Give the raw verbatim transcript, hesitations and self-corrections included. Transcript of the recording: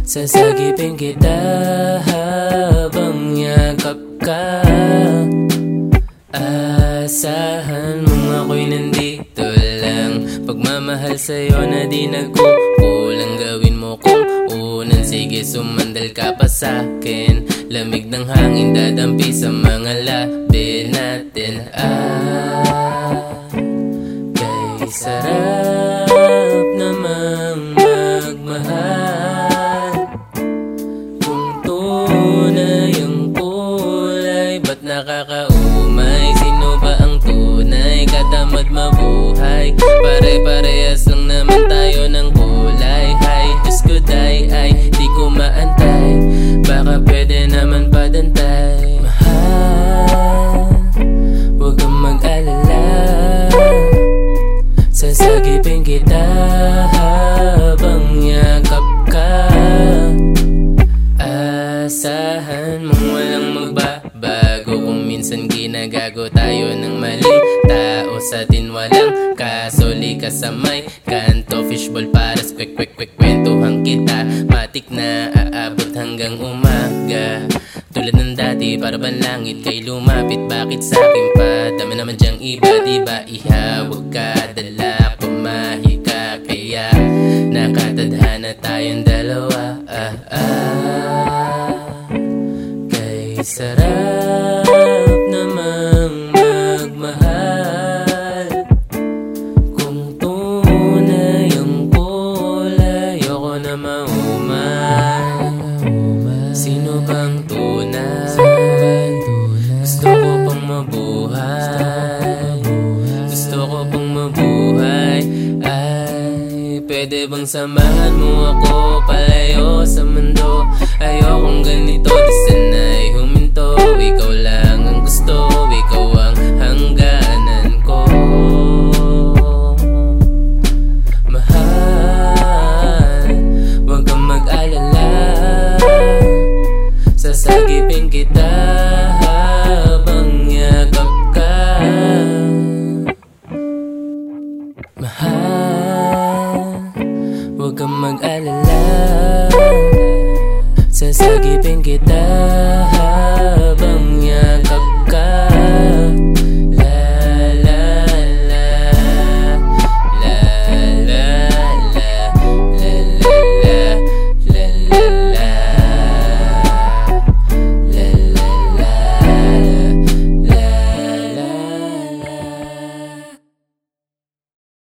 Sasagipin kita habang yakap ka. Asahan mong ako'y nandito lang. Pagmamahal sa'yo na di nagkukulang. Gawin mo kung unang, sige sumandal ka pa sa'kin. Lamig ng hangin dadampi sa mga labi natin. Ah, kay sarap namang magmahal. Kung tunay ang kulay, ba't nakakaumay? Sino ba ang tunay? Katamad mabuhay. Pare-parehas lang naman tayo ng kulay. Hay, Diyos ko day, ay di ko maantay. Baka pwede naman padantay. Mahal, huwag kang mag-alala. Sasagipin kita habang yakap ka. Asahan mong walang magbabago. Kung minsan ginagago tayo ng mali, tao sa atin walang kasoli. Kasamay kanto, fishball para sa quick quick quick. Kwentuhan kita, matik na aabot hanggang umaga. Tulad ng dati, para bang langit kay lumapit. Bakit sa'kin pa? Dami naman dyang iba, diba? Ihawag ka, dala, pumahi ka. Kaya nakatadhana tayong dalawa. Ah, ah, kay sarap namang magmahal. Kung tunay ang kulay, ayoko na maumay. Sino bang tunay? Gusto ko pang mabuhay. Gusto ko pang mabuhay. Ay, pwede bang samahan mo ako palayo sa mundo? Ayokong ganito, di sanay huminto. Ikaw lang ang gusto, ikaw ang hangganan ko. Mahal, huwag kang mag-alala. Sasagipin kita habang yakap ka. Mahal, huwag kang mag-alala. Sasagipin kita habang yakap